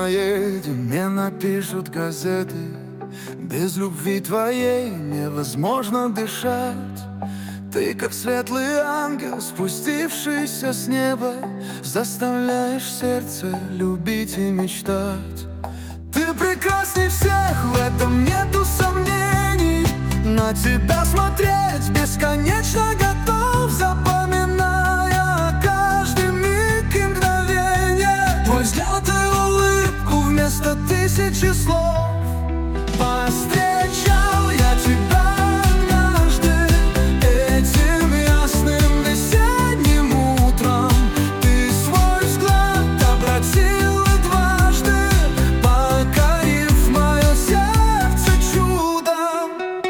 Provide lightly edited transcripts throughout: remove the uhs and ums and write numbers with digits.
моей мне напишут газеты. Без любви твоей невозможно дышать. Ты, как светлый ангел, спустившийся с неба, заставляешь сердце любить и мечтать. Ты прекрасней всех, в этом нету сомнений. На тебя смотреть бесконечно готов, запоминая каждый миг и мгновение. Твой взгляд и улыбку вместо тысячи слов. Повстречал я тебя однажды этим ясным весенним утром. Ты свой взгляд обратила дважды, покорив мое сердце чудом.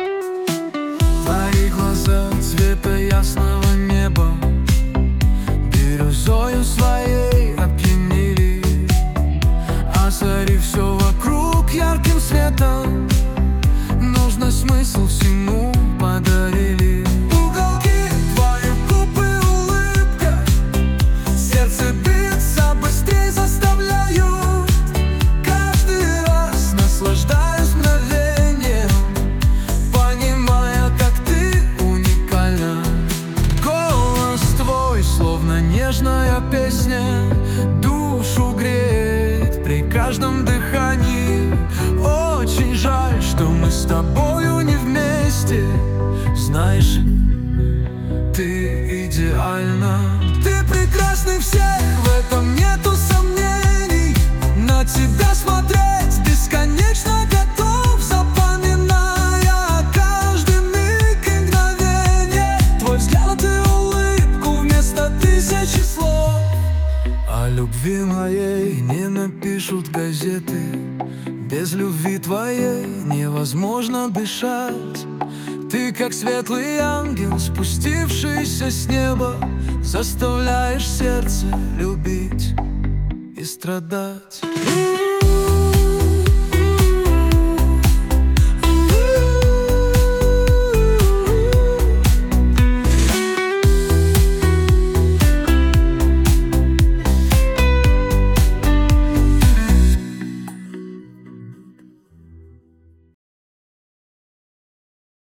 Твои глаза цвета ясного неба бирюзою своей опьянили, озарив все вокруг ярким светом. Нужный смысл всему подарили. Уголки твоих губ и улыбка сердце биться быстрее заставляют. Каждый раз наслаждаюсь мгновением, понимая, как ты уникальна. Голос твой, словно нежная песня, душу греет при каждом дыхании. Очень жаль, что мы с тобою не вместе. Знаешь, ты идеальна. Ты прекрасней всех, в этом нету сомнений. На тебя смотреть бесконечно готов, запоминая каждый миг и мгновение. Твой взгляд и улыбку вместо тысячи слов. О любви моей не напишут газеты. Без любви твоей невозможно дышать. Ты, как светлый ангел, спустившийся с неба, заставляешь сердце любить и страдать.